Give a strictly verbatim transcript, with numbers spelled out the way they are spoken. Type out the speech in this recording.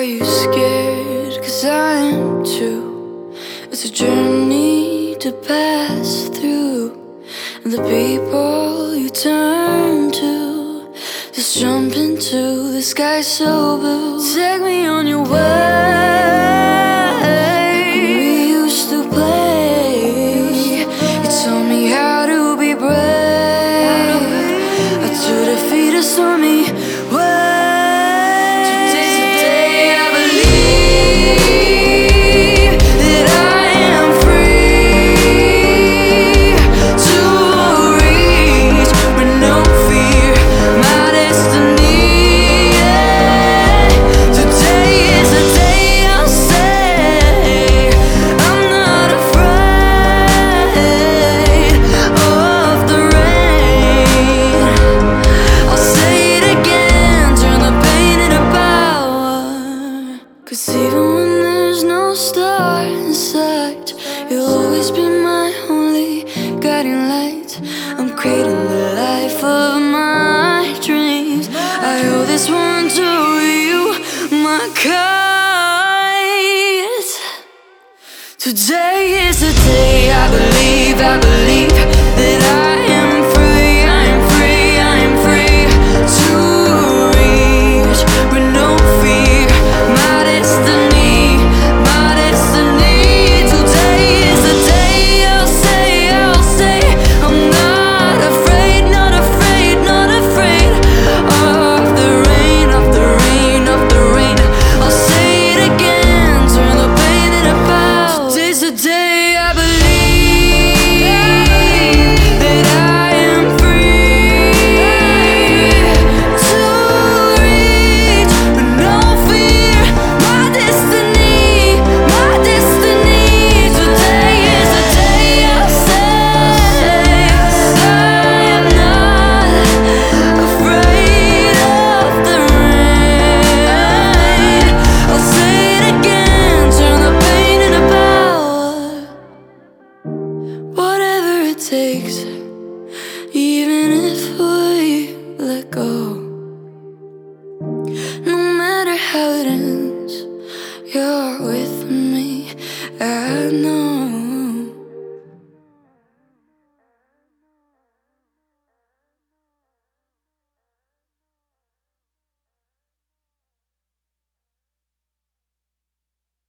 you scared? 'Cause I am too. It's a journey to pass through, and the people you turn to just jump into the sky so blue. Take me on your way. We used to play. You told me how to be brave. I to defeat a stormy way. Cause even when there's no star in sight, you'll always be my only guiding light. I'm creating the life of my dreams. I owe this one to you, my kite. Today is the day I believe, I believe that I am free, I am free, I am free to reach with no fear my destiny, my destiny. Today is the day I'll say, I'll say I'm not afraid, not afraid, not afraid of the rain, of the rain, of the rain. I'll say it again, turn the pain into power. Today's the day I believe that I am free to reach with no fear my destiny, my destiny. Today is the day I'll say I am not afraid of the rain. I'll say it again, turn the pain into power. Whatever it takes, even if we let go. No matter how it ends, you're with me. I know